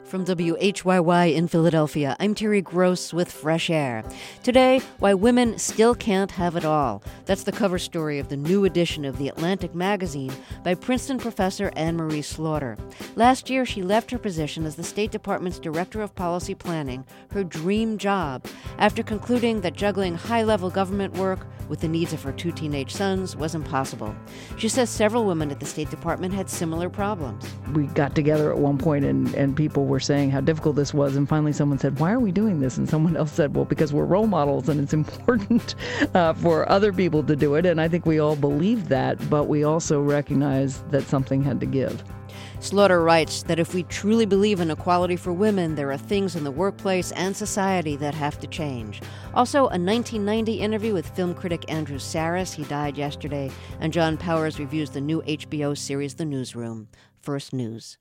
From WHYY in Philadelphia, I'm Terry Gross with Fresh Air. Today, why women still can't have it all. That's the cover story of the new edition of The Atlantic magazine by Princeton professor Anne-Marie Slaughter. Last year, she left her position as the State Department's Director of Policy Planning, her dream job, after concluding that juggling high-level government work with the needs of her two teenage sons was impossible. She says several women at the State Department had similar problems. We got together at one point and people were saying how difficult this was, and finally someone said, "Why are we doing this?" And someone else said, "Well, because we're role models and it's important for other people to do it." And I think we all believed that, but we also recognized that something had to give. Slaughter writes that if we truly believe in equality for women, there are things in the workplace and society that have to change. Also, a 1990 interview with film critic Andrew Sarris. He died yesterday. And John Powers reviews the new HBO series The Newsroom. First News.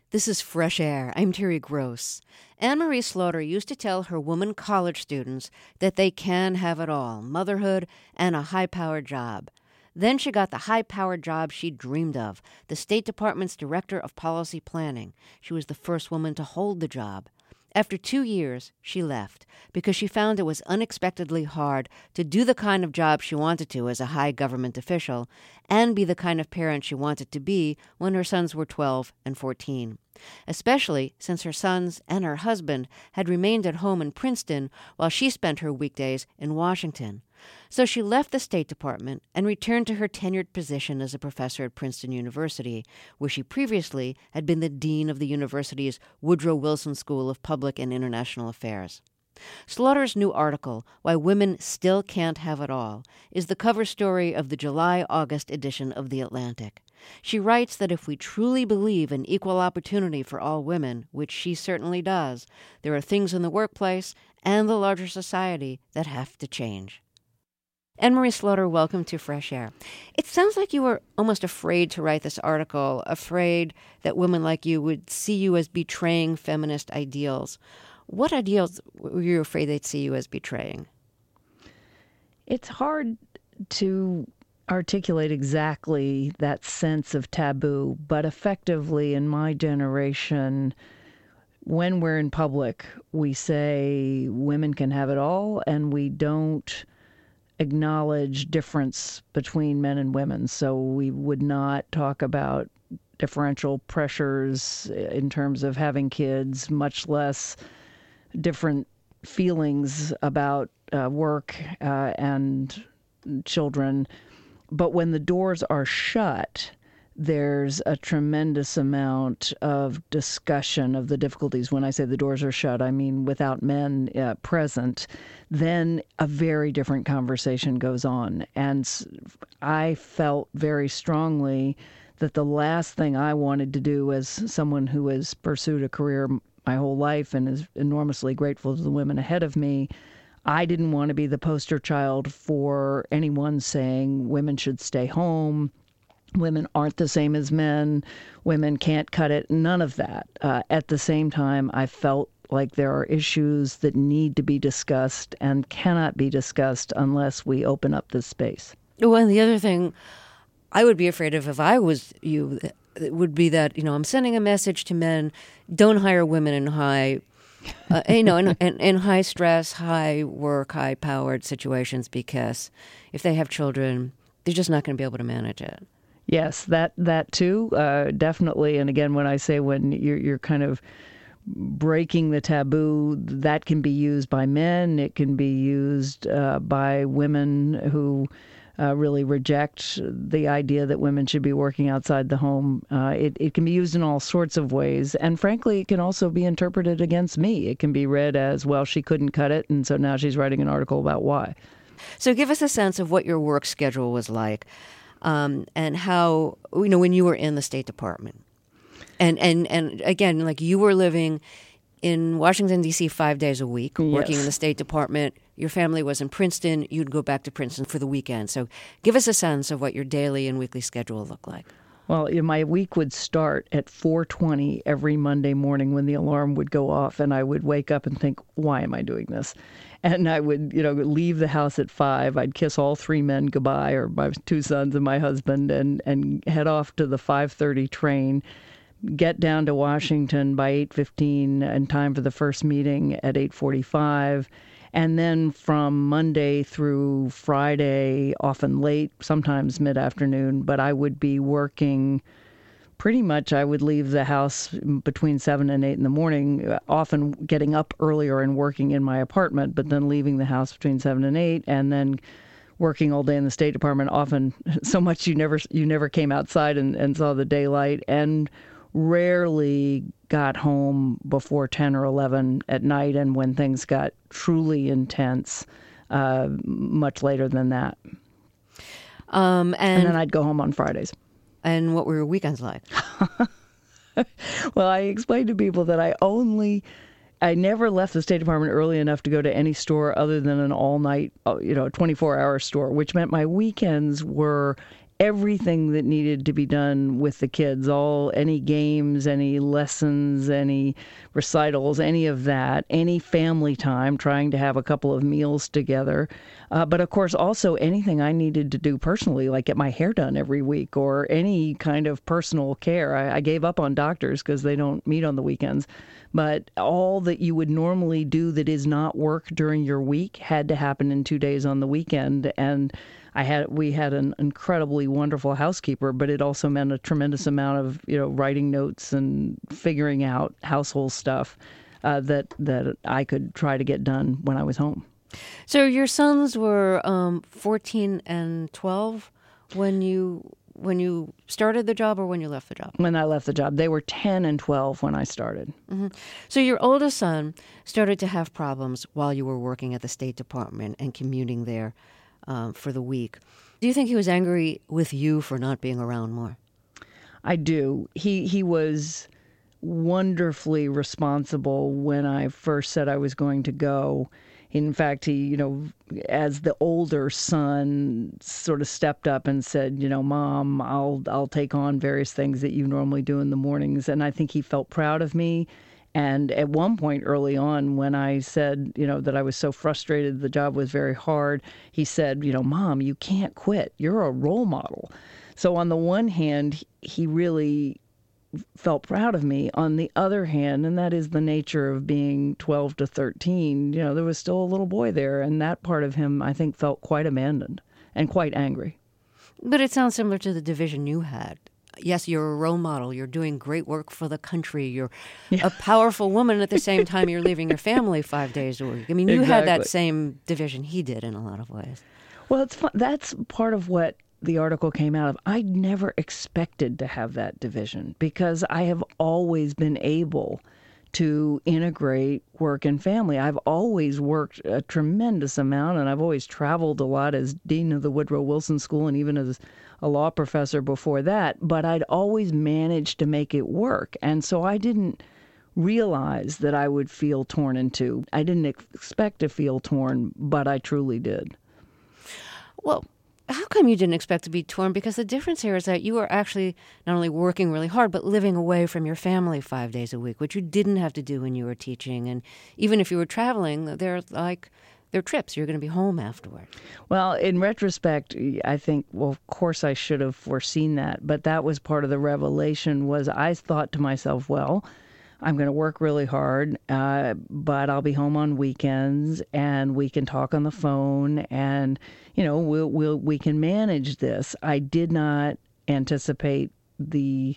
This is Fresh Air. I'm Terry Gross. Anne-Marie Slaughter used to tell her woman college students that they can have it all, motherhood and a high-powered job. Then she got the high-powered job she dreamed of, the State Department's Director of Policy Planning. She was the first woman to hold the job. After 2 years, she left because she found it was unexpectedly hard to do the kind of job she wanted to as a high government official and be the kind of parent she wanted to be when her sons were 12 and 14, especially since her sons and her husband had remained at home in Princeton while she spent her weekdays in Washington. So she left the State Department and returned to her tenured position as a professor at Princeton University, where she previously had been the dean of the university's Woodrow Wilson School of Public and International Affairs. Slaughter's new article, Why Women Still Can't Have It All, is the cover story of the July-August edition of The Atlantic. She writes that if we truly believe in equal opportunity for all women, which she certainly does, there are things in the workplace and the larger society that have to change. Anne-Marie Slaughter, welcome to Fresh Air. It sounds like you were almost afraid to write this article, afraid that women like you would see you as betraying feminist ideals. What ideals were you afraid they'd see you as betraying? It's hard to articulate exactly that sense of taboo, but effectively in my generation, when we're in public, we say women can have it all, and we don't acknowledge difference between men and women. So we would not talk about differential pressures in terms of having kids, much less different feelings about work and children. But when the doors are shut, there's a tremendous amount of discussion of the difficulties. When I say the doors are shut, I mean without men present. Then a very different conversation goes on. And I felt very strongly that the last thing I wanted to do as someone who has pursued a career my whole life and is enormously grateful to the women ahead of me, I didn't want to be the poster child for anyone saying women should stay home, women aren't the same as men, women can't cut it, none of that. At the same time, I felt like there are issues that need to be discussed and cannot be discussed unless we open up this space. Well, and the other thing I would be afraid of if I was you would be that, I'm sending a message to men, don't hire women in high, in high stress, high work, high powered situations, because if they have children, they're just not going to be able to manage it. Yes, that too, definitely. And again, when I say when you're kind of breaking the taboo, that can be used by men. It can be used by women who really reject the idea that women should be working outside the home. It can be used in all sorts of ways. And frankly, it can also be interpreted against me. It can be read as, well, she couldn't cut it, and so now she's writing an article about why. So give us a sense of what your work schedule was like. And how, when you were in the State Department. And again, like you were living in Washington, D.C. 5 days a week, working in the State Department. Your family was in Princeton. You'd go back to Princeton for the weekend. So give us a sense of what your daily and weekly schedule looked like. Well, my week would start at 4:20 every Monday morning when the alarm would go off, and I would wake up and think, why am I doing this? And I would, leave the house at 5. I'd kiss all 3 men goodbye, or my 2 sons and my husband, and head off to the 5:30 train, get down to Washington by 8:15 in time for the first meeting at 8:45. And then from Monday through Friday, often late, sometimes mid-afternoon, but I would be working pretty much. I would leave the house between 7 and 8 in the morning, often getting up earlier and working in my apartment, but then leaving the house between 7 and 8, and then working all day in the State Department, often so much you never came outside and saw the daylight, and rarely got home before 10 or 11 at night, and when things got truly intense, much later than that. And then I'd go home on Fridays. And what were your weekends like? Well, I explained to people that I never left the State Department early enough to go to any store other than an all-night, 24-hour store, which meant my weekends were everything that needed to be done with the kids, any games, any lessons, any recitals, any of that, any family time, trying to have a couple of meals together. But of course, also anything I needed to do personally, like get my hair done every week or any kind of personal care. I gave up on doctors because they don't meet on the weekends. But all that you would normally do that is not work during your week had to happen in 2 days on the weekend. And we had an incredibly wonderful housekeeper, but it also meant a tremendous amount of, writing notes and figuring out household stuff that I could try to get done when I was home. So your sons were 14 and 12 when you started the job or when you left the job? When I left the job. They were 10 and 12 when I started. Mm-hmm. So your oldest son started to have problems while you were working at the State Department and commuting there for the week. Do you think he was angry with you for not being around more? I do. He was wonderfully responsible when I first said I was going to go. In fact, he, as the older son, sort of stepped up and said, Mom, I'll take on various things that you normally do in the mornings. And I think he felt proud of me. And at one point early on, when I said, that I was so frustrated, the job was very hard, he said, Mom, you can't quit. You're a role model. So on the one hand, he really felt proud of me. On the other hand, and that is the nature of being 12 to 13, there was still a little boy there. And that part of him, I think, felt quite abandoned and quite angry. But it sounds similar to the division you had. Yes, you're a role model. You're doing great work for the country. You're a powerful woman. At the same time, you're leaving your family 5 days a week. I mean, you had that same division he did in a lot of ways. Well, it's fun. That's part of what the article came out of. I never expected to have that division because I have always been able to integrate work and family. I've always worked a tremendous amount, and I've always traveled a lot as dean of the Woodrow Wilson School and even as a law professor before that, but I'd always managed to make it work. And so I didn't realize that I would feel torn in two. I didn't expect to feel torn, but I truly did. Well, how come you didn't expect to be torn? Because the difference here is that you were actually not only working really hard, but living away from your family 5 days a week, which you didn't have to do when you were teaching. And even if you were traveling, they're trips. You're going to be home afterward. Well, in retrospect, I think, of course I should have foreseen that. But that was part of the revelation was I thought to myself, well, I'm going to work really hard, but I'll be home on weekends, and we can talk on the phone, and we can manage this. I did not anticipate the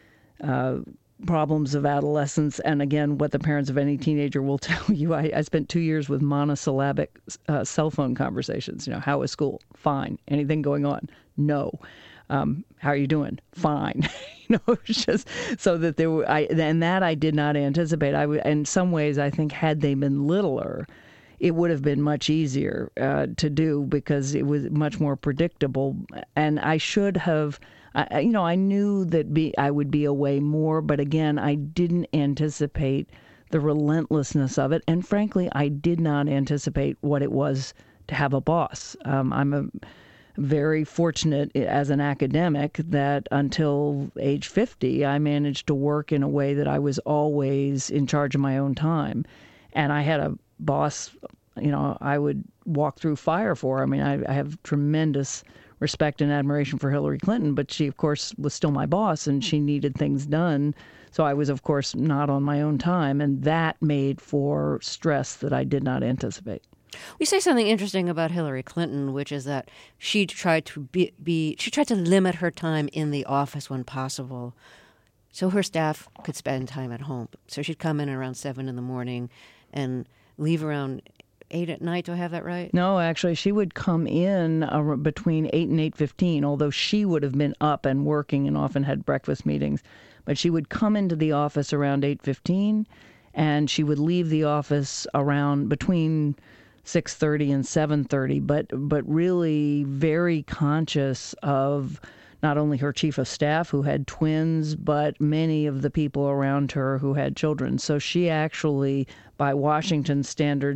problems of adolescence, and again, what the parents of any teenager will tell you. I spent 2 years with monosyllabic cell phone conversations. How was school? Fine. Anything going on? No. How are you doing? Fine. It's just so that I did not anticipate. In some ways, I think had they been littler, it would have been much easier to do because it was much more predictable. And I should have, I knew that I would be away more, but again, I didn't anticipate the relentlessness of it. And frankly, I did not anticipate what it was to have a boss. I'm very fortunate as an academic that until age 50, I managed to work in a way that I was always in charge of my own time. And I had a boss, I would walk through fire for. I mean, I have tremendous respect and admiration for Hillary Clinton, but she, of course, was still my boss and she needed things done. So I was, of course, not on my own time. And that made for stress that I did not anticipate. We say something interesting about Hillary Clinton, which is that she tried to she tried to limit her time in the office when possible, so her staff could spend time at home. So she'd come in around 7 in the morning and leave around 8 at night. Do I have that right? No, actually, she would come in between 8 and 8:15, although she would have been up and working and often had breakfast meetings. But she would come into the office around 8:15, and she would leave the office around between 6:30 and 7:30, but really very conscious of not only her chief of staff who had twins, but many of the people around her who had children. So she actually, by Washington standards,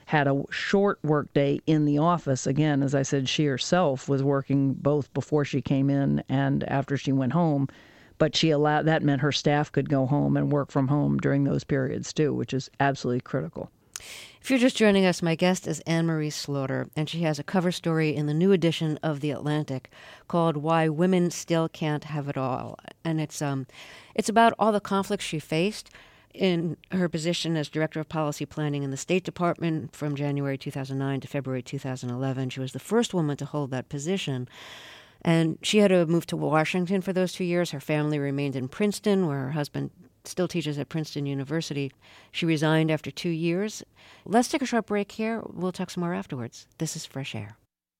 had a short workday in the office. Again, as I said, she herself was working both before she came in and after she went home. But that meant her staff could go home and work from home during those periods too, which is absolutely critical. If you're just joining us, my guest is Anne-Marie Slaughter, and she has a cover story in the new edition of The Atlantic called Why Women Still Can't Have It All. And it's about all the conflicts she faced in her position as Director of Policy Planning in the State Department from January 2009 to February 2011. She was the first woman to hold that position. And she had to move to Washington for those 2 years. Her family remained in Princeton, where her husband still teaches at Princeton University. She resigned after 2 years. Let's take a short break here. We'll talk some more afterwards. This is Fresh Air.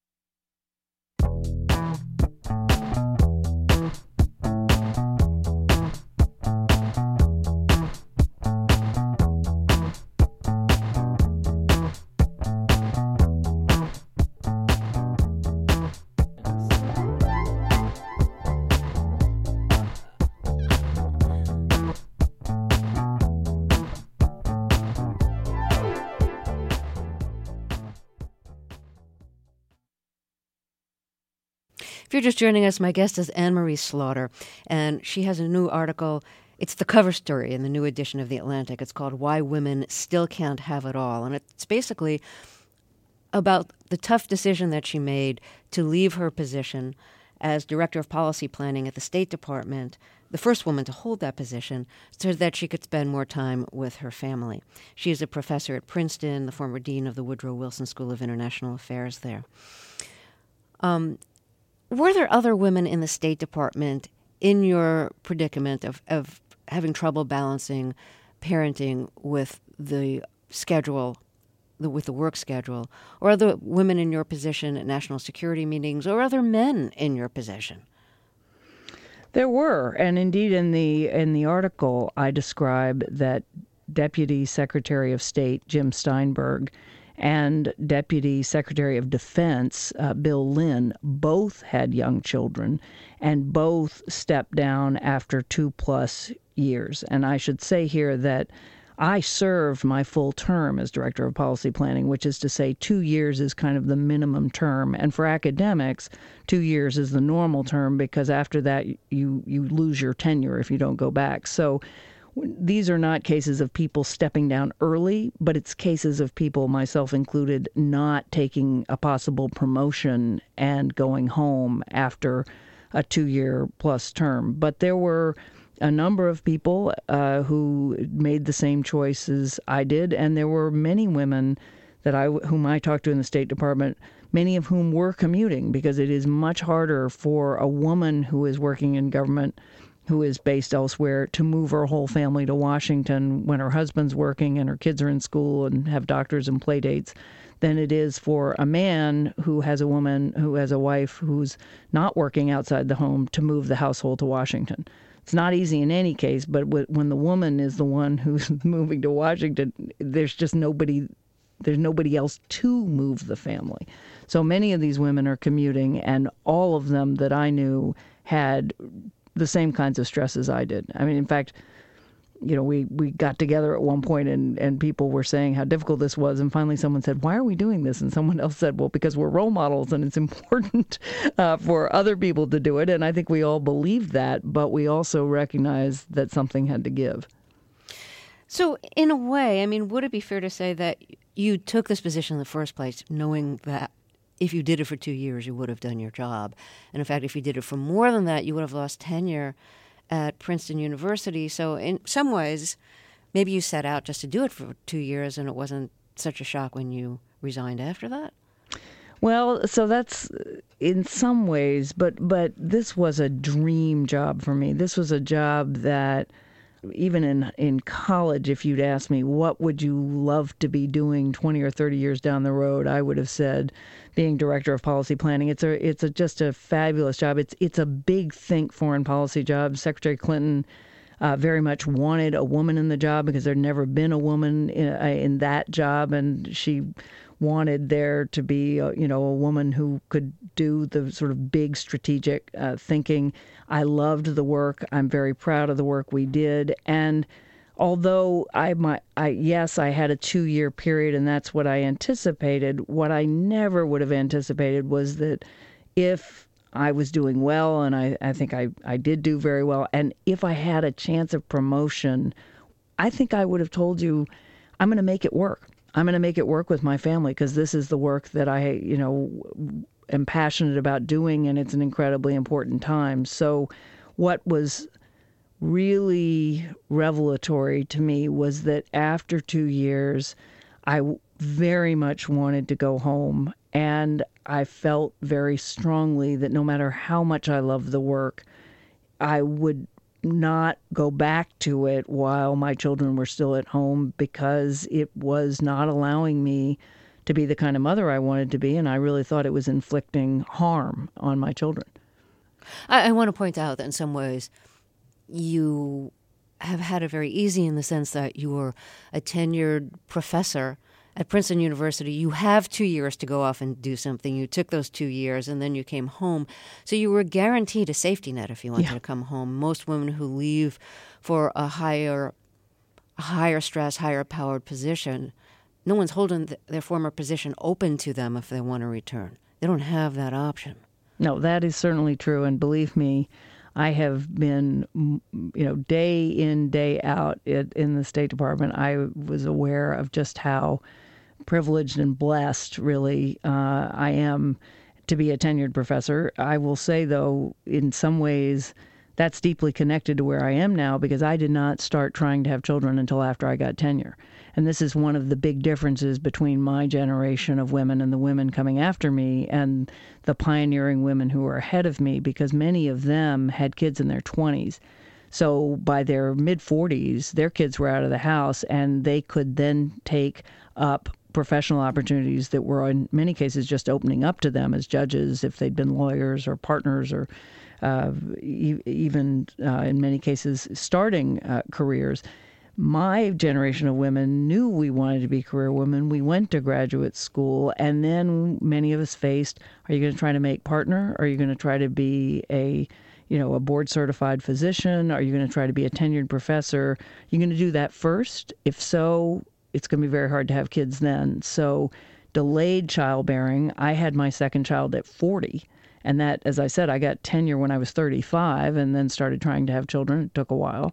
If you're just joining us, my guest is Anne-Marie Slaughter, and she has a new article. It's the cover story in the new edition of The Atlantic. It's called Why Women Still Can't Have It All, and it's basically about the tough decision that she made to leave her position as Director of Policy Planning at the State Department, the first woman to hold that position, so that she could spend more time with her family. She is a professor at Princeton, the former dean of the Woodrow Wilson School of International Affairs there. Were there other women in the State Department in your predicament of having trouble balancing parenting with the schedule, with the work schedule, or other women in your position at national security meetings, or other men in your position? There were, and indeed in the article I describe that Deputy Secretary of State Jim Steinberg and Deputy Secretary of Defense Bill Lynn both had young children and both stepped down after 2+ years. And I should say here that I served my full term as Director of Policy Planning, which is to say 2 years is kind of the minimum term. And for academics, 2 years is the normal term because after that you lose your tenure if you don't go back. So these are not cases of people stepping down early, but it's cases of people, myself included, not taking a possible promotion and going home after a 2-year+ term. But there were a number of people who made the same choices I did, and there were many women whom I talked to in the State Department, many of whom were commuting, because it is much harder for a woman who is working in government who is based elsewhere to move her whole family to Washington when her husband's working and her kids are in school and have doctors and play dates than it is for a man who has a wife who's not working outside the home to move the household to Washington. It's not easy in any case, but when the woman is the one who's moving to Washington, there's nobody else to move the family. So many of these women are commuting, and all of them that I knew had the same kinds of stresses I did. I mean, in fact, we got together at one point and people were saying how difficult this was. And finally someone said, why are we doing this? And someone else said, well, because we're role models and it's important for other people to do it. And I think we all believed that, but we also recognized that something had to give. So in a way, I mean, would it be fair to say that you took this position in the first place knowing that if you did it for 2 years, you would have done your job? And in fact, if you did it for more than that, you would have lost tenure at Princeton University. So in some ways, maybe you set out just to do it for 2 years and it wasn't such a shock when you resigned after that? Well, so that's in some ways, but this was a dream job for me. This was a job that even in college, if you'd asked me, what would you love to be doing 20 or 30 years down the road, I would have said being Director of Policy Planning. It's just a fabulous job. It's a big think foreign policy job. Secretary Clinton very much wanted a woman in the job because there'd never been a woman in that job, and she wanted there to be a woman who could do the sort of big strategic thinking. I loved the work. I'm very proud of the work we did. And although yes, I had a 2-year period, and that's what I anticipated. What I never would have anticipated was that if I was doing well, and I think I did do very well, and if I had a chance of promotion, I think I would have told you, I'm going to make it work. I'm going to make it work with my family because this is the work that I, am passionate about doing, and it's an incredibly important time. So what was really revelatory to me was that after 2 years, I very much wanted to go home. And I felt very strongly that no matter how much I loved the work, I would not go back to it while my children were still at home because it was not allowing me to be the kind of mother I wanted to be. And I really thought it was inflicting harm on my children. I want to point out that in some ways, you have had it very easy in the sense that you were a tenured professor at Princeton University. You have 2 years to go off and do something. You took those 2 years and then you came home. So you were guaranteed a safety net if you wanted to come home. Most women who leave for a higher stress, higher powered position, no one's holding their former position open to them if they want to return. They don't have that option. No, that is certainly true. And believe me, I have been, day in, day out in the State Department. I was aware of just how privileged and blessed, really, I am to be a tenured professor. I will say, though, in some ways, that's deeply connected to where I am now because I did not start trying to have children until after I got tenure. And this is one of the big differences between my generation of women and the women coming after me and the pioneering women who were ahead of me, because many of them had kids in their 20s. So by their mid-40s, their kids were out of the house, and they could then take up professional opportunities that were in many cases just opening up to them as judges if they'd been lawyers or partners or even in many cases starting careers. My generation of women knew we wanted to be career women. We went to graduate school, and then many of us faced, are you going to try to make partner? Are you going to try to be a board certified physician? Are you going to try to be a tenured professor? You're going to do that first? If so, it's going to be very hard to have kids then. So delayed childbearing. I had my second child at 40. And that, as I said, I got tenure when I was 35 and then started trying to have children. It took a while.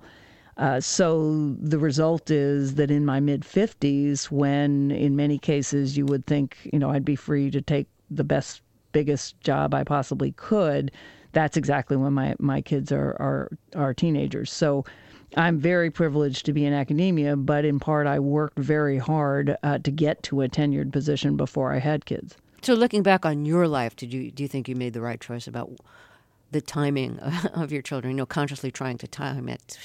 So the result is that in my mid-50s, when in many cases you would think, I'd be free to take the best, biggest job I possibly could, that's exactly when my kids are teenagers. So I'm very privileged to be in academia, but in part I worked very hard to get to a tenured position before I had kids. So looking back on your life, do you think you made the right choice about the timing of your children, consciously trying to time it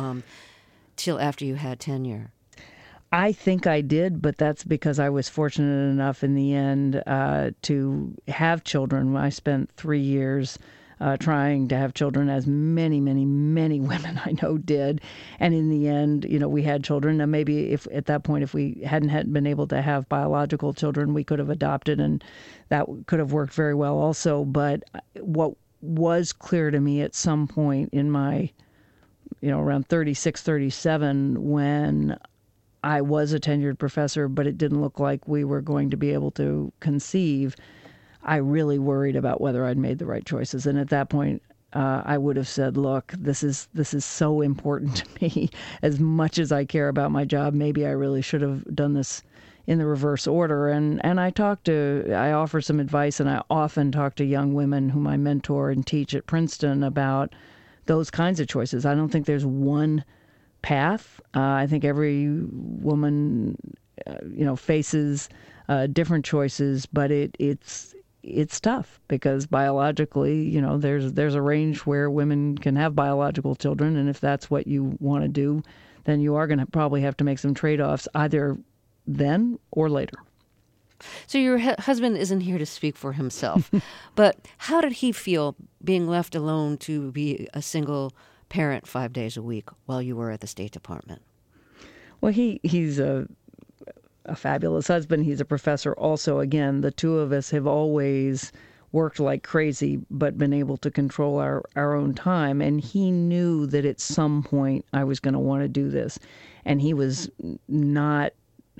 till after you had tenure? I think I did, but that's because I was fortunate enough in the end to have children. I spent 3 years trying to have children, as many, many, many women I know did. And in the end, we had children. Now, maybe if at that point, if we hadn't been able to have biological children, we could have adopted, and that could have worked very well also. But what was clear to me at some point in my, around 36, 37, when I was a tenured professor, but it didn't look like we were going to be able to conceive, I really worried about whether I'd made the right choices. And at that point, I would have said, look, this is so important to me. As much as I care about my job, maybe I really should have done this in the reverse order. And I offer some advice, and I often talk to young women whom I mentor and teach at Princeton about those kinds of choices. I don't think there's one path. I think every woman, faces different choices, but it's tough because biologically, there's a range where women can have biological children, and if that's what you want to do, then you are going to probably have to make some trade-offs either then or later. So your husband isn't here to speak for himself, but how did he feel being left alone to be a single parent 5 days a week while you were at the State Department? Well, he's a fabulous husband. He's a professor also. Again, the two of us have always worked like crazy, but been able to control our own time. And he knew that at some point I was going to want to do this. And he was not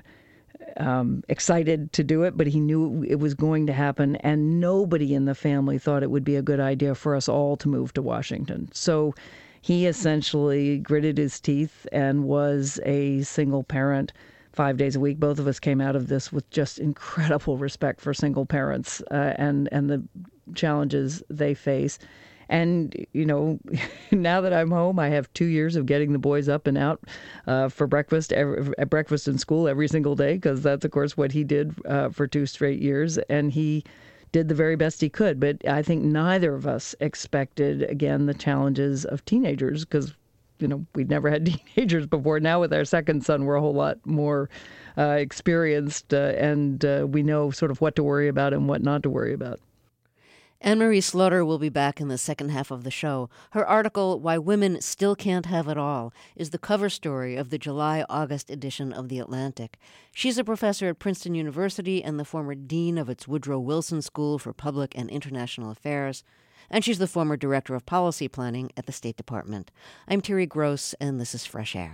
excited to do it, but he knew it was going to happen. And nobody in the family thought it would be a good idea for us all to move to Washington. So he essentially gritted his teeth and was a single parent 5 days a week. Both of us came out of this with just incredible respect for single parents and the challenges they face. And, now that I'm home, I have 2 years of getting the boys up and out for breakfast, at breakfast in school every single day, because that's, of course, what he did for 2 straight years. And he did the very best he could. But I think neither of us expected, again, the challenges of teenagers, because we'd never had teenagers before. Now with our second son, we're a whole lot more experienced, and we know sort of what to worry about and what not to worry about. Anne-Marie Slaughter will be back in the second half of the show. Her article, Why Women Still Can't Have It All, is the cover story of the July-August edition of The Atlantic. She's a professor at Princeton University and the former dean of its Woodrow Wilson School for Public and International Affairs. And she's the former director of policy planning at the State Department. I'm Terry Gross, and this is Fresh Air.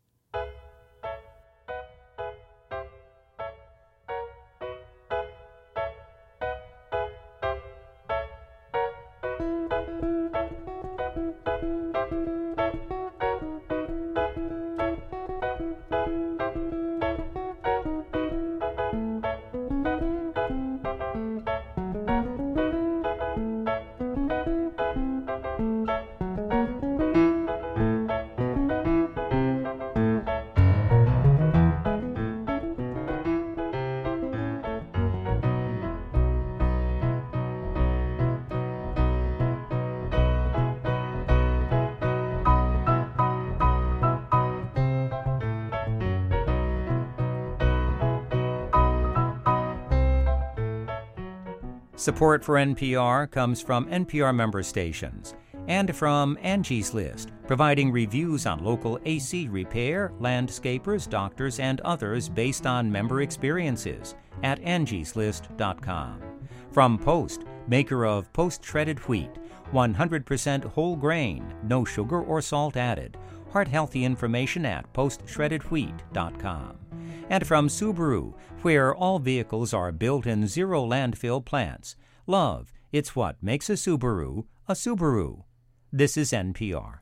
Support for NPR comes from NPR member stations and from Angie's List, providing reviews on local AC repair, landscapers, doctors, and others based on member experiences at angieslist.com. From Post, maker of post-shredded wheat, 100% whole grain, no sugar or salt added. Heart-healthy information at postshreddedwheat.com. And from Subaru, where all vehicles are built in zero landfill plants. Love, it's what makes a Subaru a Subaru. This is NPR.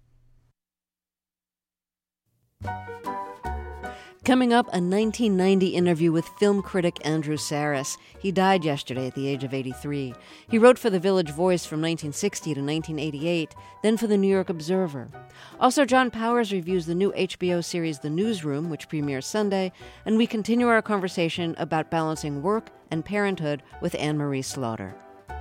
Coming up, a 1990 interview with film critic Andrew Sarris. He died yesterday at the age of 83. He wrote for The Village Voice from 1960 to 1988, then for The New York Observer. Also, John Powers reviews the new HBO series The Newsroom, which premieres Sunday, and we continue our conversation about balancing work and parenthood with Anne-Marie Slaughter.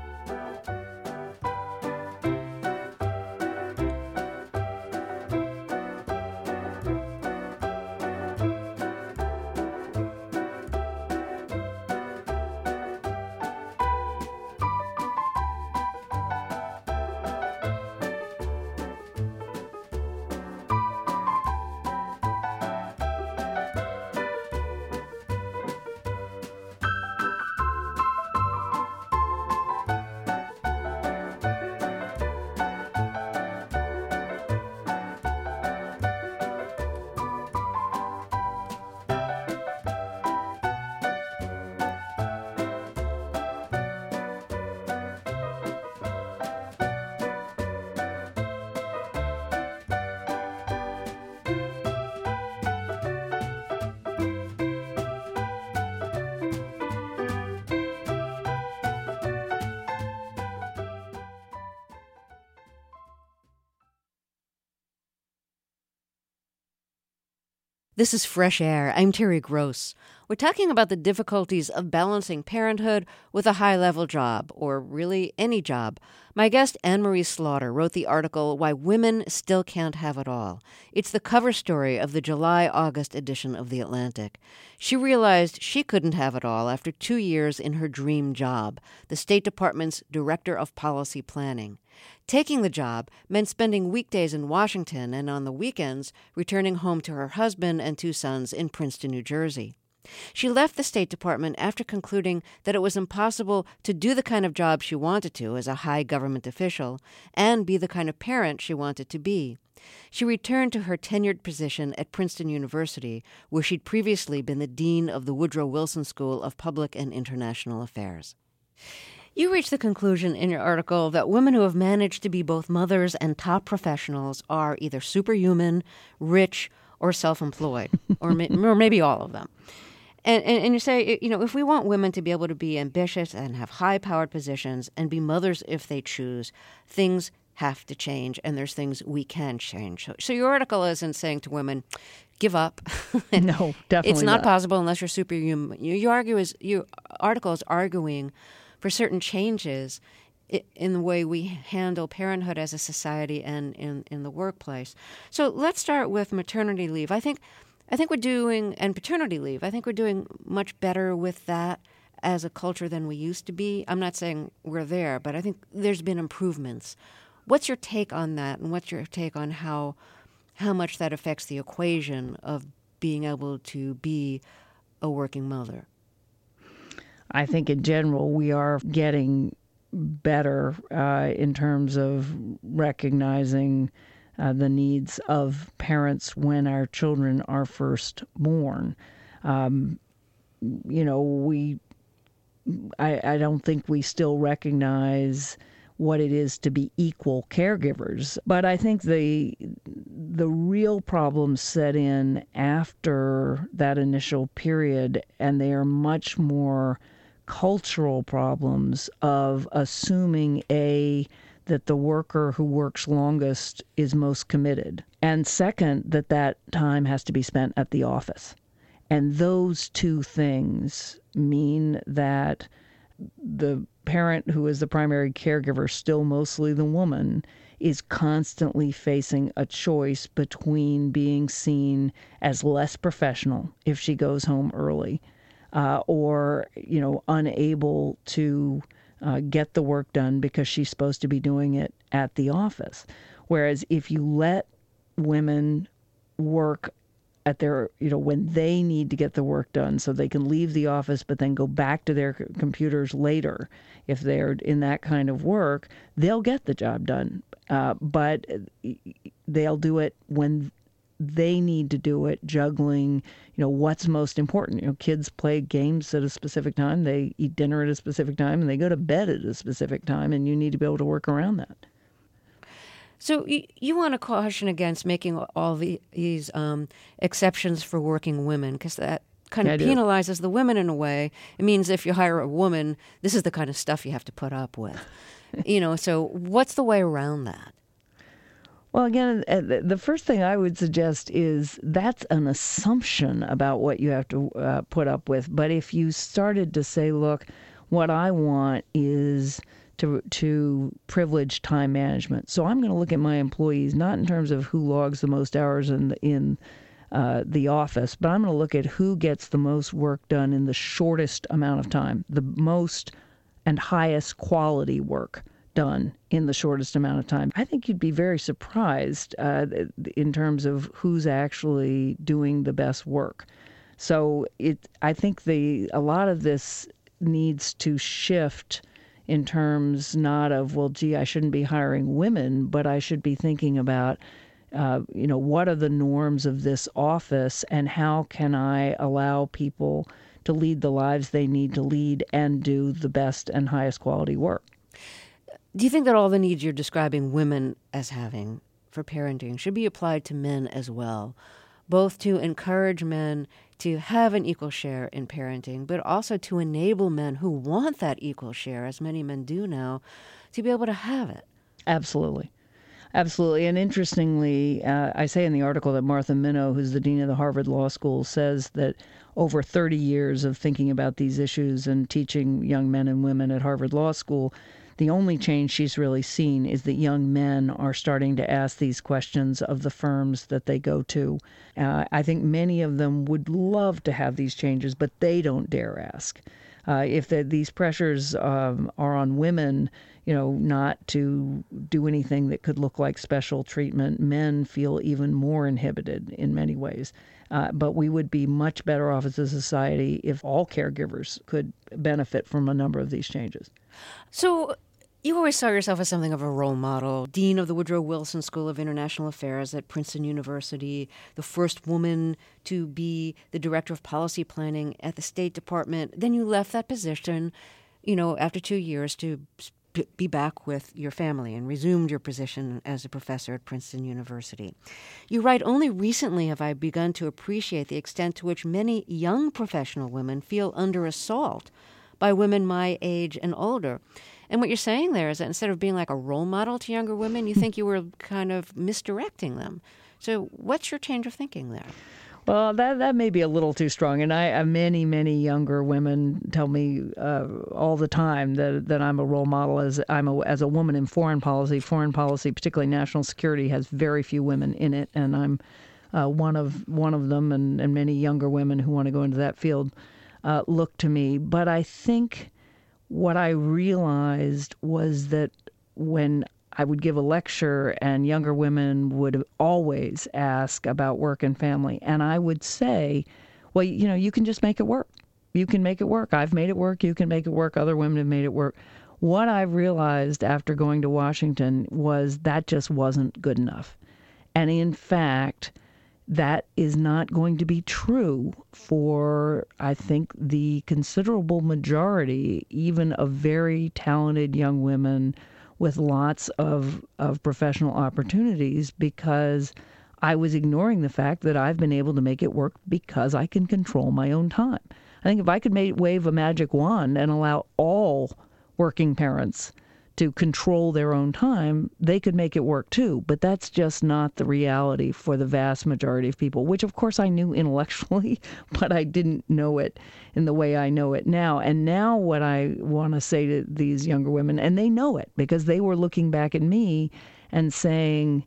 This is Fresh Air. I'm Terry Gross. We're talking about the difficulties of balancing parenthood with a high-level job, or really any job. My guest, Anne-Marie Slaughter, wrote the article, Why Women Still Can't Have It All. It's the cover story of the July-August edition of The Atlantic. She realized she couldn't have it all after 2 years in her dream job, the State Department's Director of Policy Planning. Taking the job meant spending weekdays in Washington and on the weekends returning home to her husband and 2 sons in Princeton, New Jersey. She left the State Department after concluding that it was impossible to do the kind of job she wanted to as a high government official and be the kind of parent she wanted to be. She returned to her tenured position at Princeton University, where she'd previously been the dean of the Woodrow Wilson School of Public and International Affairs. You reach the conclusion in your article that women who have managed to be both mothers and top professionals are either superhuman, rich, or self-employed, or maybe all of them. And you say, if we want women to be able to be ambitious and have high-powered positions and be mothers if they choose, things have to change, and there's things we can change. So your article isn't saying to women, give up. No, definitely it's not possible unless you're superhuman. Your article is arguing for certain changes in the way we handle parenthood as a society and in the workplace. So let's start with maternity leave. I think we're doing, and paternity leave, I think we're doing much better with that as a culture than we used to be. I'm not saying we're there, but I think there's been improvements. What's your take on that, and what's your take on how much that affects the equation of being able to be a working mother? I think in general we are getting better in terms of recognizing the needs of parents when our children are first born. I don't think we still recognize what it is to be equal caregivers. But I think the real problems set in after that initial period, and they are much more cultural problems of assuming, that the worker who works longest is most committed, and second, that time has to be spent at the office. And those two things mean that the parent who is the primary caregiver, still mostly the woman, is constantly facing a choice between being seen as less professional if she goes home early, or unable to get the work done because she's supposed to be doing it at the office. Whereas if you let women work at their, when they need to get the work done so they can leave the office but then go back to their computers later, if they're in that kind of work, they'll get the job done. But they'll do it when they need to do it, juggling, what's most important. Kids play games at a specific time, they eat dinner at a specific time, and they go to bed at a specific time, and you need to be able to work around that. So you want to caution against making all these exceptions for working women, because that kind of penalizes the women in a way. It means if you hire a woman, this is the kind of stuff you have to put up with. So what's the way around that? Well, again, the first thing I would suggest is that's an assumption about what you have to put up with. But if you started to say, look, what I want is to privilege time management. So I'm going to look at my employees, not in terms of who logs the most hours in the office, but I'm going to look at who gets the most work done in the shortest amount of time, the most and highest quality work done in the shortest amount of time. I think you'd be very surprised in terms of who's actually doing the best work. So I think a lot of this needs to shift in terms not of, well, gee, I shouldn't be hiring women, but I should be thinking about, what are the norms of this office and how can I allow people to lead the lives they need to lead and do the best and highest quality work. Do you think that all the needs you're describing women as having for parenting should be applied to men as well, both to encourage men to have an equal share in parenting, but also to enable men who want that equal share, as many men do now, to be able to have it? Absolutely. Absolutely. And interestingly, I say in the article that Martha Minow, who's the dean of the Harvard Law School, says that over 30 years of thinking about these issues and teaching young men and women at Harvard Law School, the only change she's really seen is that young men are starting to ask these questions of the firms that they go to. I think many of them would love to have these changes, but they don't dare ask. If these pressures are on women, not to do anything that could look like special treatment, men feel even more inhibited in many ways. But we would be much better off as a society if all caregivers could benefit from a number of these changes. So you always saw yourself as something of a role model, dean of the Woodrow Wilson School of International Affairs at Princeton University, the first woman to be the director of policy planning at the State Department. Then you left that position, after 2 years to be back with your family and resumed your position as a professor at Princeton University. You write, only recently have I begun to appreciate the extent to which many young professional women feel under assault by women my age and older. And what you're saying there is that instead of being like a role model to younger women, you think you were kind of misdirecting them. So what's your change of thinking there? Well, that may be a little too strong. And many, many younger women tell me all the time that I'm a role model as a woman in foreign policy. Foreign policy, particularly national security, has very few women in it, and I'm one of them. And many younger women who want to go into that field look to me. But I think what I realized was that when I would give a lecture and younger women would always ask about work and family. And I would say, well, you can just make it work. You can make it work. I've made it work. You can make it work. Other women have made it work. What I realized after going to Washington was that just wasn't good enough. And in fact, that is not going to be true for, I think, the considerable majority, even of very talented young women with lots of professional opportunities, because I was ignoring the fact that I've been able to make it work because I can control my own time. I think if I could wave a magic wand and allow all working parents to control their own time, they could make it work too. But that's just not the reality for the vast majority of people, which of course I knew intellectually, but I didn't know it in the way I know it now. And now what I want to say to these younger women, and they know it because they were looking back at me and saying,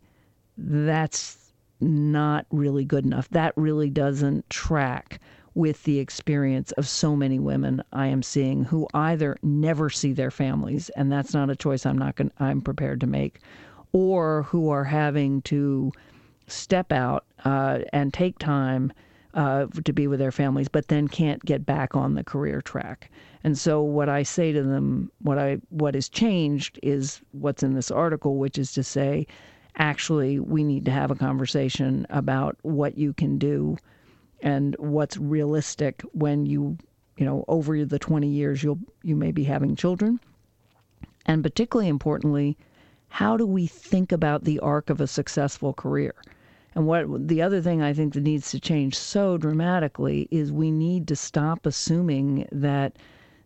that's not really good enough. That really doesn't track with the experience of so many women I am seeing who either never see their families, and that's not a choice I'm prepared to make, or who are having to step out and take time to be with their families, but then can't get back on the career track. And so what I say to them, what has changed is what's in this article, which is to say, actually, we need to have a conversation about what you can do and what's realistic when over the 20 years you may be having children. And particularly importantly, how do we think about the arc of a successful career? And what the other thing I think that needs to change so dramatically is we need to stop assuming that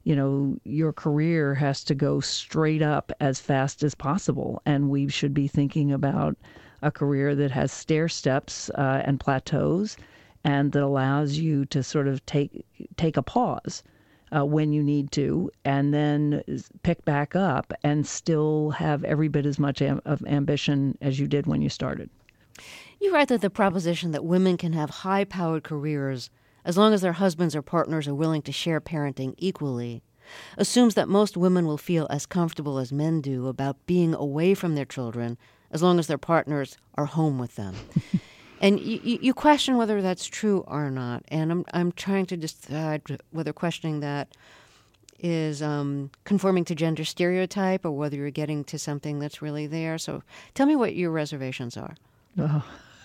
your career has to go straight up as fast as possible. And we should be thinking about a career that has stair steps and plateaus, and that allows you to sort of take a pause when you need to, and then pick back up and still have every bit as much of ambition as you did when you started. You write that the proposition that women can have high-powered careers as long as their husbands or partners are willing to share parenting equally assumes that most women will feel as comfortable as men do about being away from their children as long as their partners are home with them. And you question whether that's true or not. And I'm trying to decide whether questioning that is conforming to gender stereotype or whether you're getting to something that's really there. So tell me what your reservations are. Oh.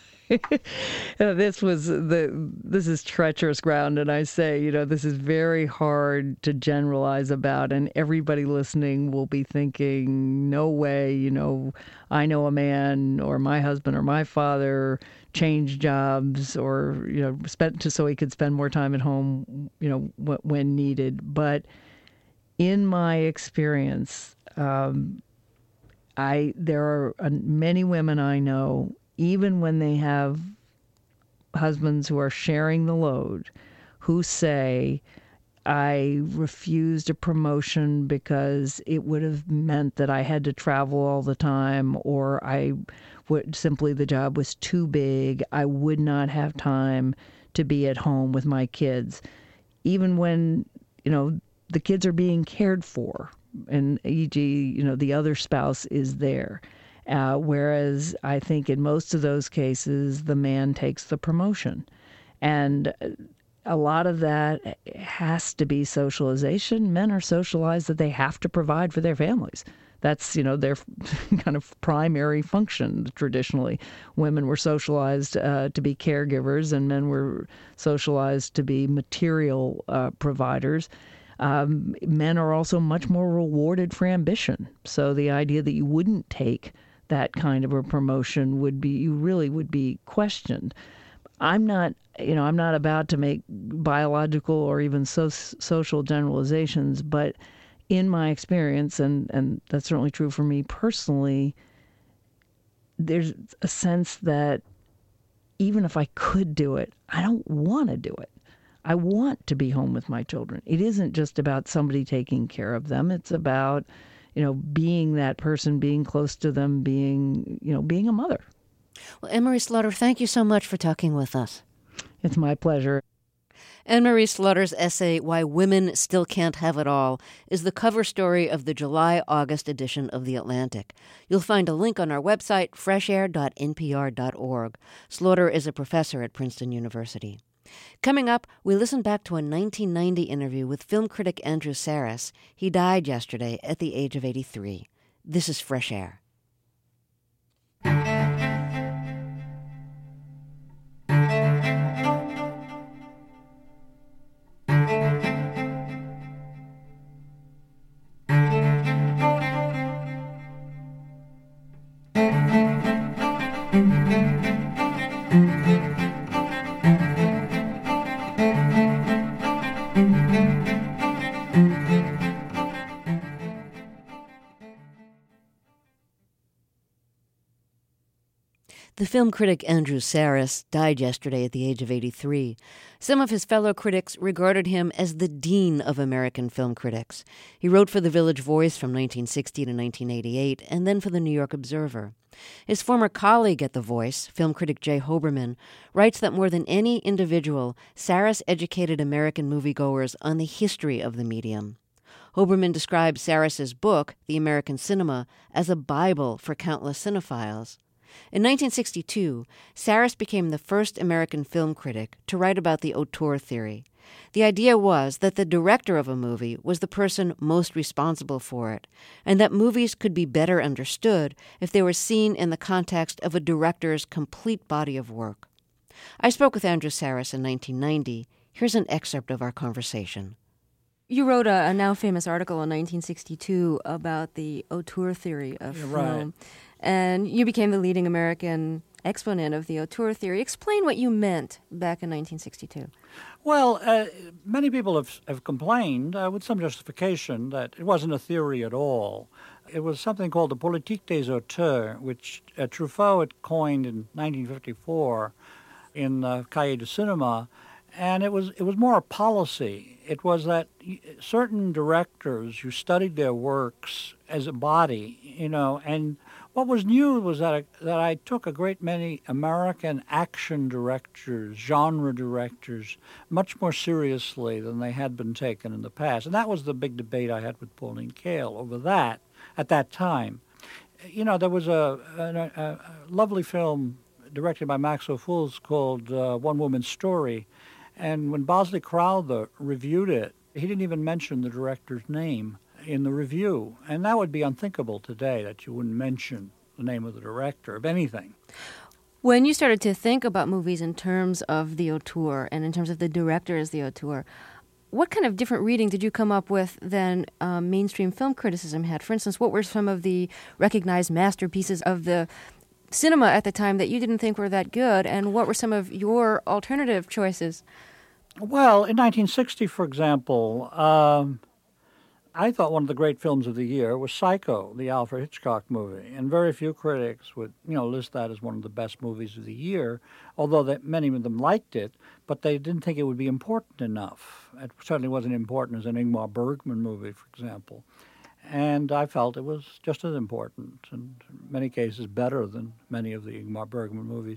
This is treacherous ground, and I say, this is very hard to generalize about, and everybody listening will be thinking, no way, I know a man or my husband or my father changed jobs or, so he could spend more time at home, when needed. But in my experience, there are many women I know, even when they have husbands who are sharing the load, who say, I refused a promotion because it would have meant that I had to travel all the time, or the job was too big. I would not have time to be at home with my kids. Even when, the kids are being cared for, and e.g., the other spouse is there. Whereas I think in most of those cases, the man takes the promotion. And a lot of that has to be socialization. Men are socialized that they have to provide for their families. That's, their kind of primary function traditionally. Women were socialized to be caregivers, and men were socialized to be material providers. Men are also much more rewarded for ambition. So the idea that you wouldn't take that kind of a promotion would be questioned. I'm not about to make biological or even social generalizations, but in my experience, and that's certainly true for me personally, there's a sense that even if I could do it, I don't want to do it. I want to be home with my children. It isn't just about somebody taking care of them. It's about, being that person, being close to them, being a mother. Well, Anne-Marie Slaughter, thank you so much for talking with us. It's my pleasure. Anne-Marie Slaughter's essay, Why Women Still Can't Have It All, is the cover story of the July-August edition of The Atlantic. You'll find a link on our website, freshair.npr.org. Slaughter is a professor at Princeton University. Coming up, we listen back to a 1990 interview with film critic Andrew Sarris. He died yesterday at the age of 83. This is Fresh Air. The film critic Andrew Sarris died yesterday at the age of 83. Some of his fellow critics regarded him as the dean of American film critics. He wrote for The Village Voice from 1960 to 1988, and then for The New York Observer. His former colleague at The Voice, film critic Jay Hoberman, writes that more than any individual, Sarris educated American moviegoers on the history of the medium. Hoberman describes Sarris's book, The American Cinema, as a Bible for countless cinephiles. In 1962, Sarris became the first American film critic to write about the auteur theory. The idea was that the director of a movie was the person most responsible for it, and that movies could be better understood if they were seen in the context of a director's complete body of work. I spoke with Andrew Sarris in 1990. Here's an excerpt of our conversation. You wrote a now famous article in 1962 about the auteur theory of film. Right. And you became the leading American exponent of the auteur theory. Explain what you meant back in 1962. Well, many people have complained, with some justification, that it wasn't a theory at all. It was something called the politique des auteurs, which Truffaut had coined in 1954 in Cahiers du Cinéma, and it was more a policy. It was that certain directors who studied their works as a body, and what was new was that I took a great many American action directors, genre directors, much more seriously than they had been taken in the past. And that was the big debate I had with Pauline Kael over that at that time. There was a lovely film directed by Max Ophüls called One Woman's Story. And when Bosley Crowther reviewed it, he didn't even mention the director's name in the review. And that would be unthinkable today, that you wouldn't mention the name of the director of anything. When you started to think about movies in terms of the auteur and in terms of the director as the auteur, what kind of different reading did you come up with than mainstream film criticism had? For instance, what were some of the recognized masterpieces of the cinema at the time that you didn't think were that good, and what were some of your alternative choices? Well, in 1960, for example, I thought one of the great films of the year was Psycho, the Alfred Hitchcock movie, and very few critics would, list that as one of the best movies of the year, although many of them liked it, but they didn't think it would be important enough. It certainly wasn't important as an Ingmar Bergman movie, for example. And I felt it was just as important, and in many cases better than many of the Ingmar Bergman movies.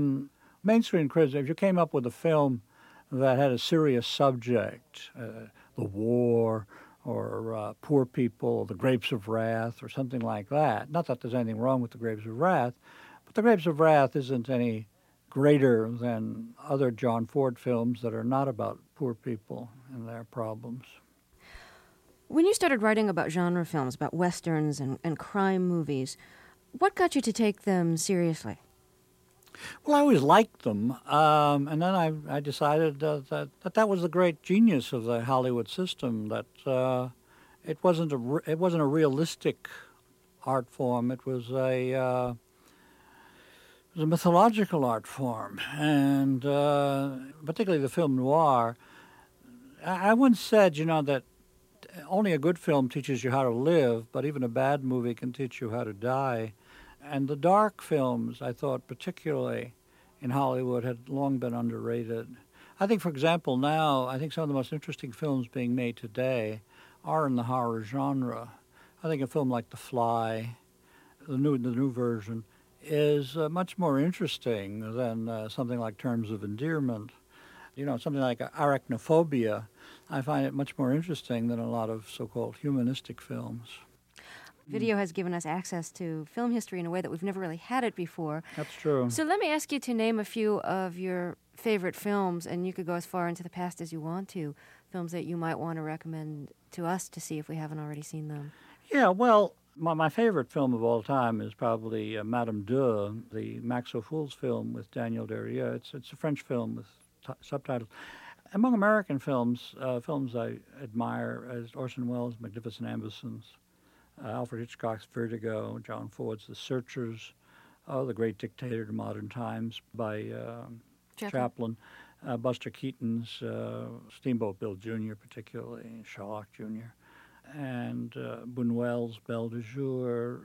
Mainstream critics, if you came up with a film that had a serious subject, The War or Poor People or The Grapes of Wrath or something like that. Not that there's anything wrong with The Grapes of Wrath, but The Grapes of Wrath isn't any greater than other John Ford films that are not about poor people and their problems. When you started writing about genre films, about westerns and crime movies, what got you to take them seriously? Well, I always liked them, and then I decided that was the great genius of the Hollywood system. That it wasn't a realistic art form. It was a mythological art form, and particularly the film noir. I once said, that only a good film teaches you how to live, but even a bad movie can teach you how to die. And the dark films, I thought, particularly in Hollywood, had long been underrated. I think, for example, now, I think some of the most interesting films being made today are in the horror genre. I think a film like The Fly, the new version, is much more interesting than something like Terms of Endearment. Something like Arachnophobia, I find it much more interesting than a lot of so-called humanistic films. Video has given us access to film history in a way that we've never really had it before. That's true. So let me ask you to name a few of your favorite films, and you could go as far into the past as you want to, films that you might want to recommend to us to see if we haven't already seen them. Yeah, well, my favorite film of all time is probably Madame Deux, the Max Ophuls film with Daniel Derrieux. It's a French film with subtitles. Among American films, films I admire as Orson Welles' Magnificent Ambersons, Alfred Hitchcock's Vertigo, John Ford's The Searchers, The Great Dictator to Modern Times by Chaplin, Buster Keaton's Steamboat Bill Jr., particularly, Sherlock Jr., and Buñuel's Belle de Jour,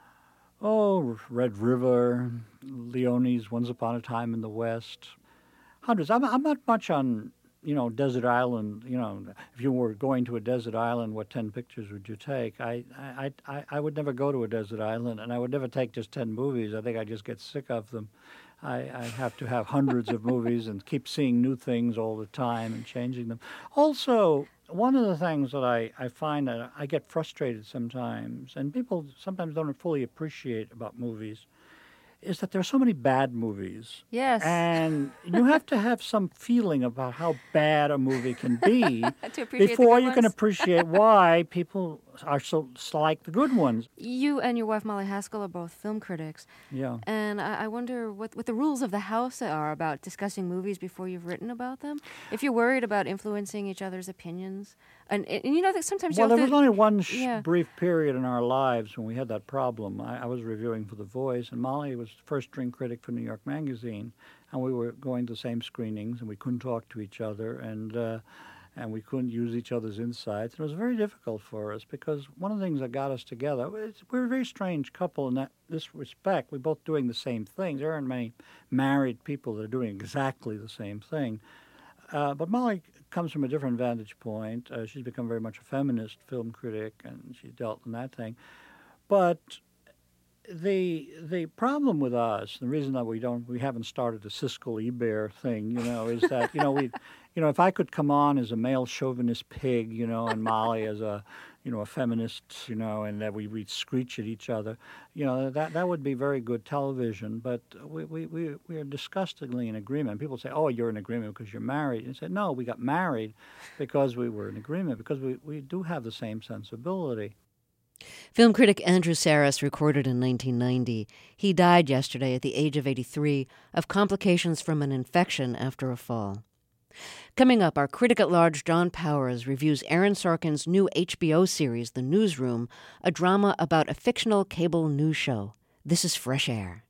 Red River, Leone's Once Upon a Time in the West. Hundreds. I'm not much on desert island. If you were going to a desert island, what 10 pictures would you take? I would never go to a desert island, and I would never take just 10 movies. I think I'd just get sick of them. I have to have hundreds of movies and keep seeing new things all the time and changing them. Also, one of the things that I find that I get frustrated sometimes, and people sometimes don't fully appreciate about movies, is that there are so many bad movies. Yes. And you have to have some feeling about how bad a movie can be before you can appreciate why people are so like the good ones. You and your wife, Molly Haskell, are both film critics. Yeah. And I wonder what the rules of the house are about discussing movies before you've written about them. If you're worried about influencing each other's opinions. And that sometimes there was only one brief period in our lives when we had that problem. I was reviewing for The Voice, and Molly was first-string critic for New York Magazine, and we were going to the same screenings, and we couldn't talk to each other, and we couldn't use each other's insights. It was very difficult for us because one of the things that got us together, we're a very strange couple in this respect. We're both doing the same thing. There aren't many married people that are doing exactly the same thing. But Molly comes from a different vantage point. She's become very much a feminist film critic, and she dealt in that thing. But the problem with us, the reason that we haven't started a Siskel Ebert thing, is that if I could come on as a male chauvinist pig, and Molly as a feminist, and that we'd screech at each other, that would be very good television. But we are disgustingly in agreement. People say, "Oh, you're in agreement because you're married." And I say, "No, we got married because we were in agreement because we do have the same sensibility." Film critic Andrew Sarris recorded in 1990. He died yesterday at the age of 83 of complications from an infection after a fall. Coming up, our critic at large John Powers reviews Aaron Sorkin's new HBO series, The Newsroom, a drama about a fictional cable news show. This is Fresh Air.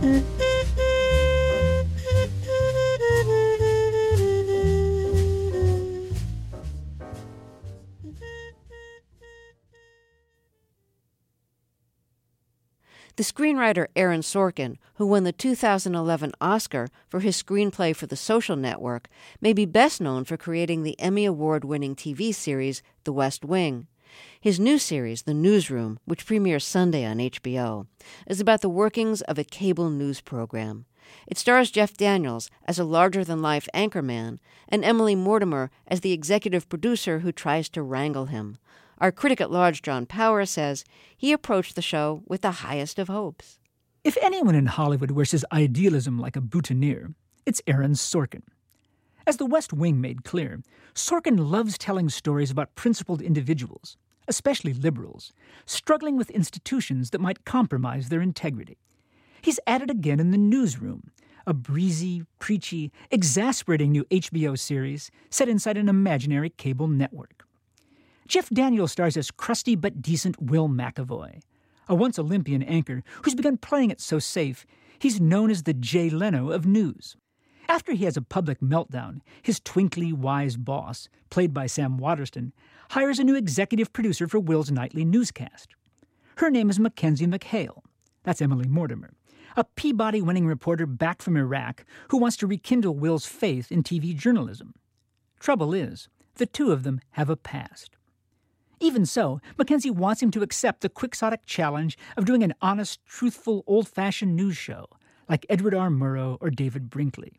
The screenwriter Aaron Sorkin, who won the 2011 Oscar for his screenplay for The Social Network, may be best known for creating the Emmy Award-winning TV series The West Wing. His new series, The Newsroom, which premieres Sunday on HBO, is about the workings of a cable news program. It stars Jeff Daniels as a larger-than-life anchorman and Emily Mortimer as the executive producer who tries to wrangle him. Our critic at large, John Power, says he approached the show with the highest of hopes. If anyone in Hollywood wears his idealism like a boutonniere, it's Aaron Sorkin. As The West Wing made clear, Sorkin loves telling stories about principled individuals, especially liberals, struggling with institutions that might compromise their integrity. He's at it again in The Newsroom, a breezy, preachy, exasperating new HBO series set inside an imaginary cable network. Jeff Daniels stars as crusty but decent Will McAvoy, a once Olympian anchor who's begun playing it so safe he's known as the Jay Leno of news. After he has a public meltdown, his twinkly, wise boss, played by Sam Waterston, hires a new executive producer for Will's nightly newscast. Her name is Mackenzie McHale. That's Emily Mortimer, a Peabody-winning reporter back from Iraq who wants to rekindle Will's faith in TV journalism. Trouble is, the two of them have a past. Even so, Mackenzie wants him to accept the quixotic challenge of doing an honest, truthful, old-fashioned news show, like Edward R. Murrow or David Brinkley.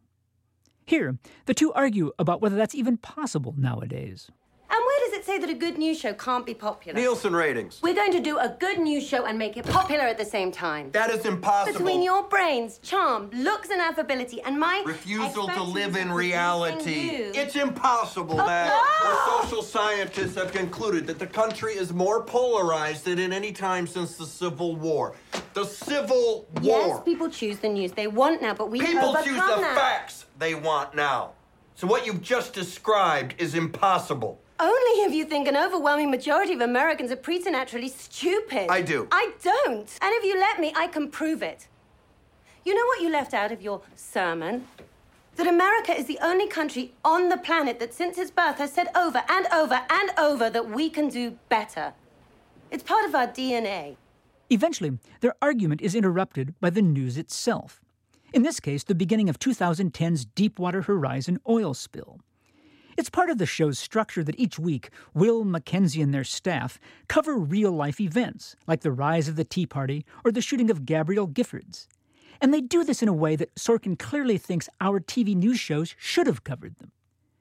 Here, the two argue about whether that's even possible nowadays. And where does it say that a good news show can't be popular? Nielsen ratings. We're going to do a good news show and make it popular at the same time. That is impossible. Between your brains, charm, looks and affability, and my refusal to live in expertise reality. you. It's impossible that the social scientists have concluded that the country is more polarized than at any time since the Civil War. The Civil War. Yes, people choose the news they want now, but we People overcome choose the that. facts they want now. So what you've just described is impossible. Only if you think an overwhelming majority of Americans are preternaturally stupid. I do. I don't. And if you let me, I can prove it. You know what you left out of your sermon? That America is the only country on the planet that since its birth has said over and over and over that we can do better. It's part of our DNA. Eventually, their argument is interrupted by the news itself. In this case, the beginning of 2010's Deepwater Horizon oil spill. It's part of the show's structure that each week, Will, Mackenzie, and their staff cover real-life events, like the rise of the Tea Party or the shooting of Gabrielle Giffords. And they do this in a way that Sorkin clearly thinks our TV news shows should have covered them.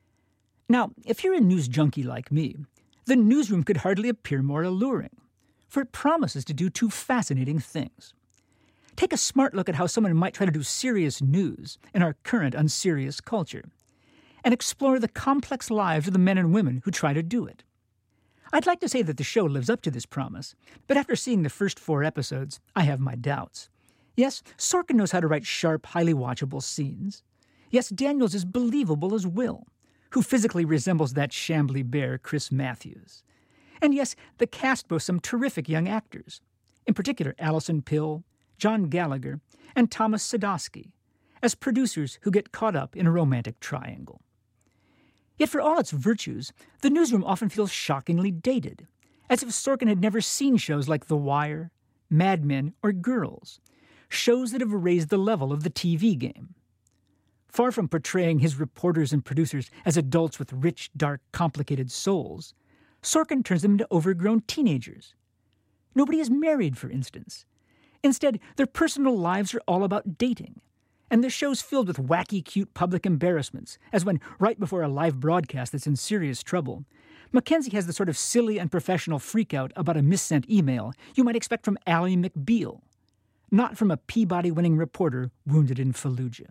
Now, if you're a news junkie like me, The Newsroom could hardly appear more alluring, for it promises to do two fascinating things. Take a smart look at how someone might try to do serious news in our current unserious culture, and explore the complex lives of the men and women who try to do it. I'd like to say that the show lives up to this promise, but after seeing the first 4 episodes, I have my doubts. Yes, Sorkin knows how to write sharp, highly watchable scenes. Yes, Daniels is believable as Will, who physically resembles that shambly bear Chris Matthews. And yes, the cast boasts some terrific young actors, in particular Alison Pill, John Gallagher, and Thomas Sadoski, as producers who get caught up in a romantic triangle. Yet for all its virtues, The Newsroom often feels shockingly dated, as if Sorkin had never seen shows like The Wire, Mad Men, or Girls, shows that have raised the level of the TV game. Far from portraying his reporters and producers as adults with rich, dark, complicated souls, Sorkin turns them into overgrown teenagers. Nobody is married, for instance. Instead, their personal lives are all about dating. And the show's filled with wacky, cute public embarrassments, as when, right before a live broadcast that's in serious trouble, Mackenzie has the sort of silly and professional freakout about a missent email you might expect from Ally McBeal, not from a Peabody-winning reporter wounded in Fallujah.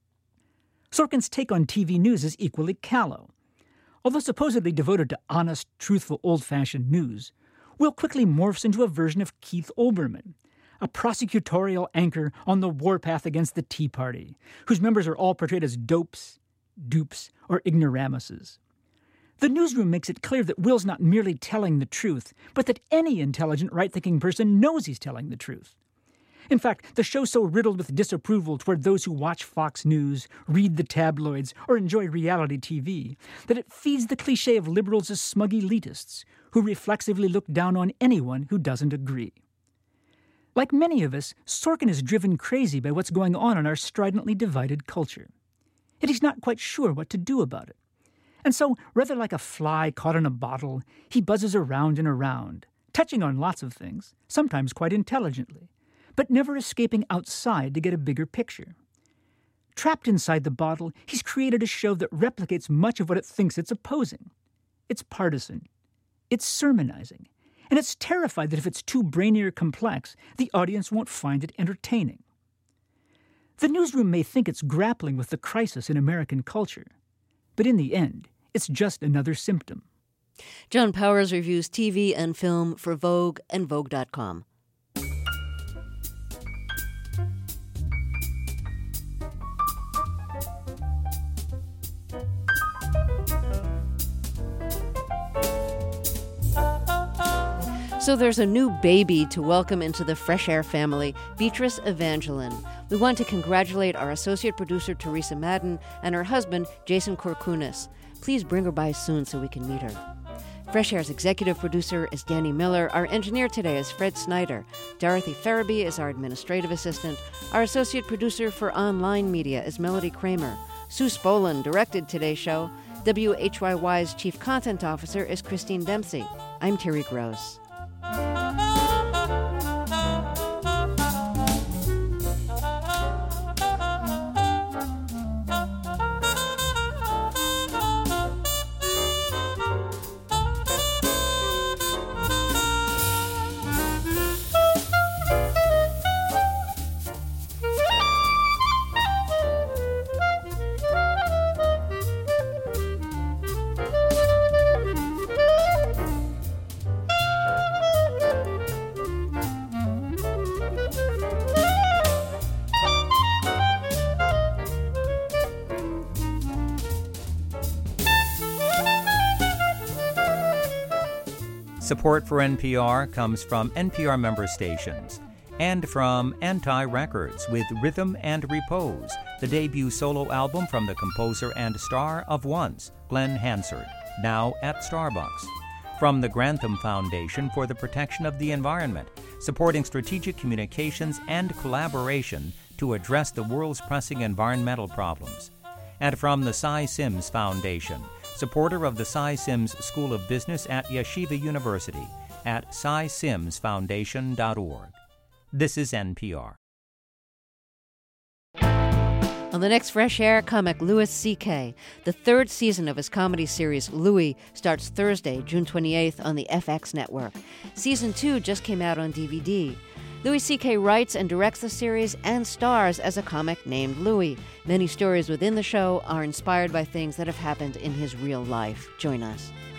Sorkin's take on TV news is equally callow. Although supposedly devoted to honest, truthful, old-fashioned news, Will quickly morphs into a version of Keith Olbermann, a prosecutorial anchor on the warpath against the Tea Party, whose members are all portrayed as dopes, dupes, or ignoramuses. The Newsroom makes it clear that Will's not merely telling the truth, but that any intelligent, right-thinking person knows he's telling the truth. In fact, the show's so riddled with disapproval toward those who watch Fox News, read the tabloids, or enjoy reality TV that it feeds the cliché of liberals as smug elitists who reflexively look down on anyone who doesn't agree. Like many of us, Sorkin is driven crazy by what's going on in our stridently divided culture. Yet he's not quite sure what to do about it. And so, rather like a fly caught in a bottle, he buzzes around and around, touching on lots of things, sometimes quite intelligently, but never escaping outside to get a bigger picture. Trapped inside the bottle, he's created a show that replicates much of what it thinks it's opposing. It's partisan. It's sermonizing. And it's terrified that if it's too brainy or complex, the audience won't find it entertaining. The newsroom may think it's grappling with the crisis in American culture, but in the end, it's just another symptom. John Powers reviews TV and film for Vogue and Vogue.com. So there's a new baby to welcome into the Fresh Air family, Beatrice Evangeline. We want to congratulate our associate producer, Teresa Madden, and her husband, Jason Korkunis. Please bring her by soon so we can meet her. Fresh Air's executive producer is Danny Miller. Our engineer today is Fred Snyder. Dorothy Farabee is our administrative assistant. Our associate producer for online media is Melody Kramer. Sue Spolin directed today's show. WHYY's chief content officer is Christine Dempsey. I'm Terry Gross. Support for NPR comes from NPR member stations and from Anti-Records with Rhythm and Repose, the debut solo album from the composer and star of Once, Glenn Hansard, now at Starbucks. From the Grantham Foundation for the Protection of the Environment, supporting strategic communications and collaboration to address the world's pressing environmental problems. And from the Cy Sims Foundation, supporter of the Cy Sims School of Business at Yeshiva University, at cysimsfoundation.org. This is NPR. On the next Fresh Air, comic Louis C.K. The third season of his comedy series, Louis, starts Thursday, June 28th on the FX network. Season 2 just came out on DVD. Louis C.K. writes and directs the series and stars as a comic named Louis. Many stories within the show are inspired by things that have happened in his real life. Join us.